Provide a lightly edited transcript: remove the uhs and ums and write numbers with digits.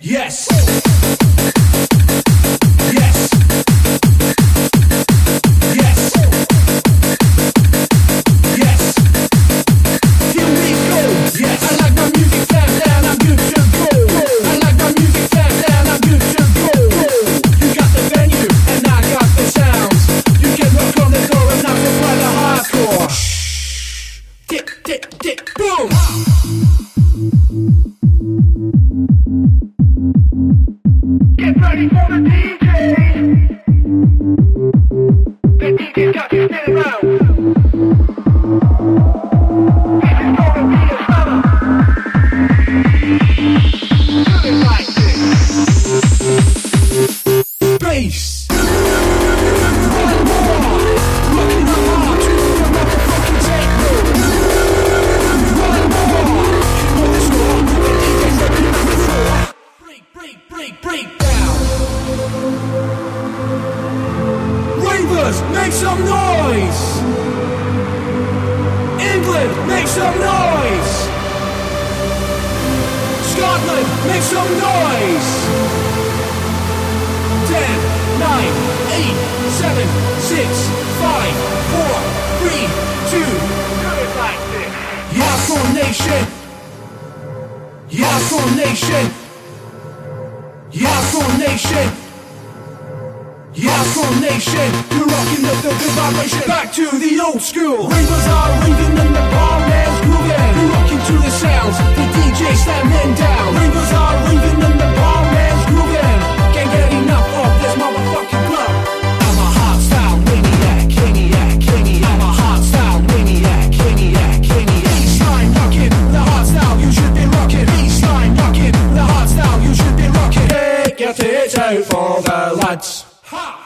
Yes. Yes. Yes. Yes. Here we go. Yes. I like my music fast and I'm good to go. I like my music fast and I'm good to go. You got the venue and I got the sounds. You can rock on the door and I'm supply the hardcore. Shh. Tick, tick, tick, boom. Get ready for the DJ. The DJ's got you spinning round. This is gonna be a summer. Do it like this. Bass. One more. Rocking the heart to the motherfucking techno. One more. You know the score. The DJ's ready number 4. Break down. Ravers, make some noise. England, make some noise. Scotland, make some noise. 10, 9, 8, 7, 6, 5, 4, 3, 2. Do it like this. Hardcore Nation. Hardcore Nation. Hardcore Nation. Hardcore Nation. You're rocking up the good vibration. Back to the old school. Ravers are raving and the barman's grooving. You're rocking to the sounds. The DJ slamming down. Ravers are raving and the barman's grooving. Can't get enough of this motherfucking club. I'm a hardstyle maniac, maniac, maniac. I'm a hardstyle maniac, maniac, maniac. Baseline rocking the hardstyle. You should be rocking. Baseline rocking the hardstyle. You should be rocking. Get it out for the lads. Ha!